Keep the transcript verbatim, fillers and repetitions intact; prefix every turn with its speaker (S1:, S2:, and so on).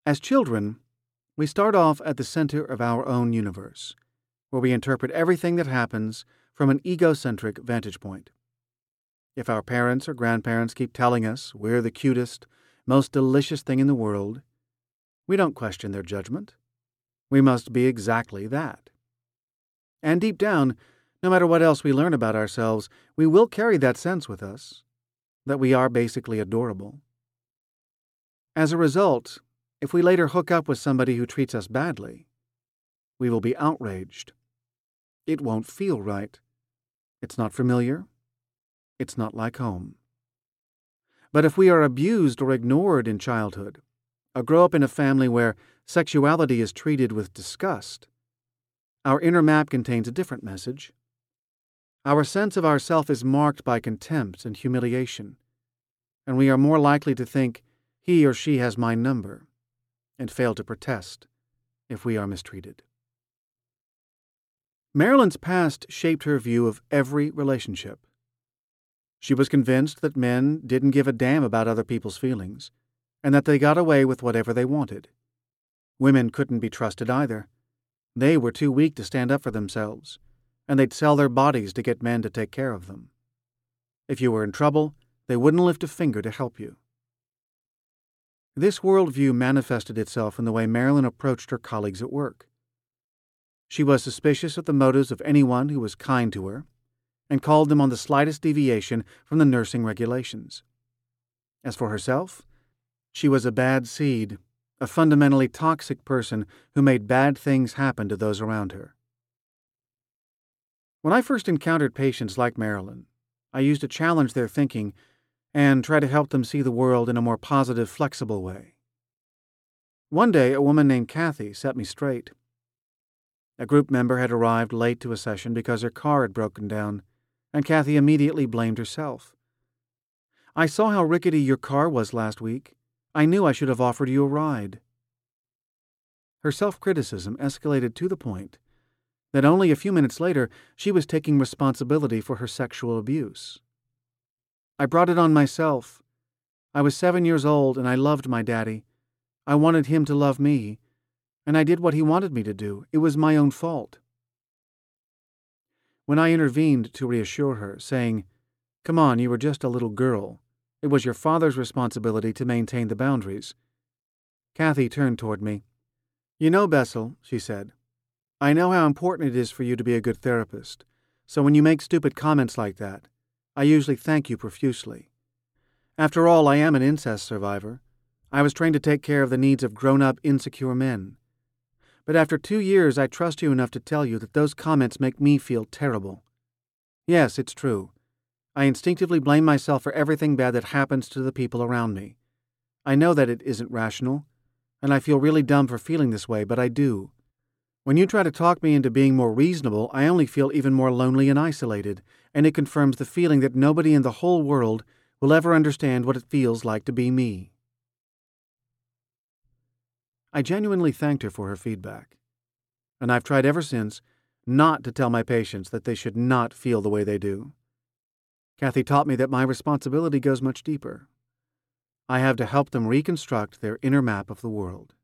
S1: As children, we start off at the center of our own universe, where we interpret everything that happens from an egocentric vantage point. If our parents or grandparents keep telling us we're the cutest, most delicious thing in the world, we don't question their judgment. We must be exactly that. And deep down, no matter what else we learn about ourselves, we will carry that sense with us, that we are basically adorable. As a result, if we later hook up with somebody who treats us badly, we will be outraged. It won't feel right. It's not familiar. It's not like home. But if we are abused or ignored in childhood, or grow up in a family where sexuality is treated with disgust, our inner map contains a different message. Our sense of ourself is marked by contempt and humiliation, and we are more likely to think he or she has my number, and fail to protest if we are mistreated. Marilyn's past shaped her view of every relationship. She was convinced that men didn't give a damn about other people's feelings, and that they got away with whatever they wanted. Women couldn't be trusted either. They were too weak to stand up for themselves, and they'd sell their bodies to get men to take care of them. If you were in trouble, they wouldn't lift a finger to help you. This worldview manifested itself in the way Marilyn approached her colleagues at work. She was suspicious of the motives of anyone who was kind to her, and called them on the slightest deviation from the nursing regulations. As for herself, she was a bad seed, a fundamentally toxic person who made bad things happen to those around her. When I first encountered patients like Marilyn, I used to challenge their thinking and try to help them see the world in a more positive, flexible way. One day, a woman named Kathy set me straight. A group member had arrived late to a session because her car had broken down, and Kathy immediately blamed herself. "I saw how rickety your car was last week. I knew I should have offered you a ride." Her self-criticism escalated to the point that only a few minutes later she was taking responsibility for her sexual abuse. "I brought it on myself. I was seven years old and I loved my daddy. I wanted him to love me, and I did what he wanted me to do. It was my own fault." When I intervened to reassure her, saying, "Come on, you were just a little girl. It was your father's responsibility to maintain the boundaries," Kathy turned toward me. "You know, Bessel," she said, "I know how important it is for you to be a good therapist, so when you make stupid comments like that, I usually thank you profusely. After all, I am an incest survivor. I was trained to take care of the needs of grown-up, insecure men. But after two years, I trust you enough to tell you that those comments make me feel terrible. Yes, it's true. I instinctively blame myself for everything bad that happens to the people around me. I know that it isn't rational, and I feel really dumb for feeling this way, but I do. When you try to talk me into being more reasonable, I only feel even more lonely and isolated, and it confirms the feeling that nobody in the whole world will ever understand what it feels like to be me." I genuinely thanked her for her feedback, and I've tried ever since not to tell my patients that they should not feel the way they do. Kathy taught me that my responsibility goes much deeper. I have to help them reconstruct their inner map of the world.